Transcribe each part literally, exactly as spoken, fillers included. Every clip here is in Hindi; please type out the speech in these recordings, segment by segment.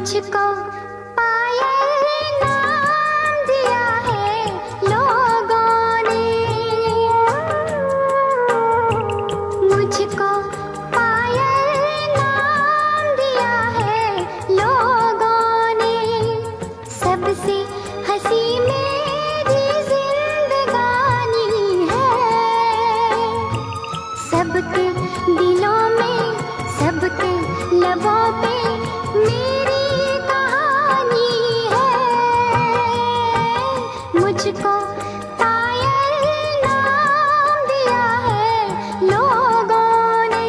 मुझको पायल नाम दिया है लोगों ने, मुझको पायल नाम दिया है लोगों ने। सबसे हंसी मेरी जिंदगानी है, सबके दिलों में सबके लबों पे मेरी कहानी है। मुझको पायल नाम दिया है लोगों ने।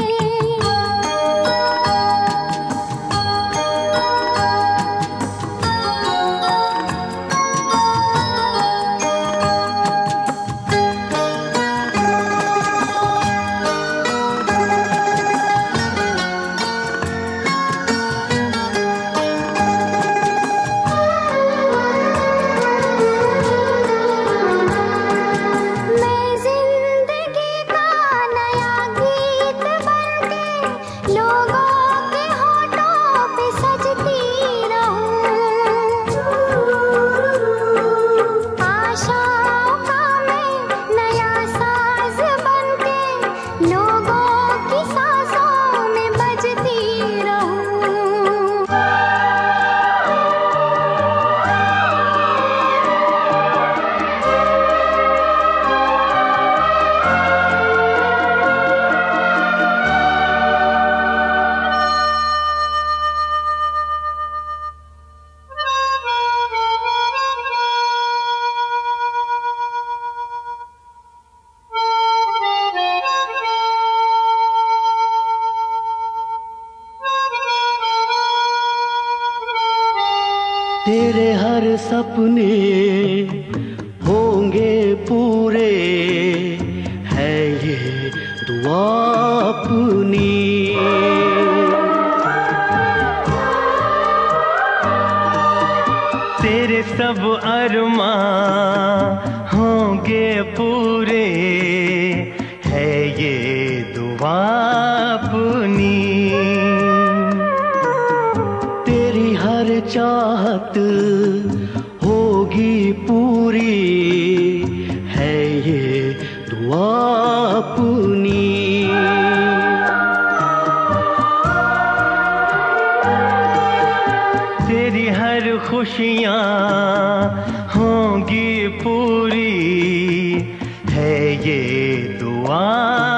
तेरे हर सपने होंगे पूरे, है ये दुआ अपनी। तेरे सब अरमां होंगे पूरे, है ये दुआ अपनी। तेरी हर चाहत होगी पूरी, है ये दुआ अपनी। तेरी हर खुशियाँ होंगी पूरी, है ये दुआ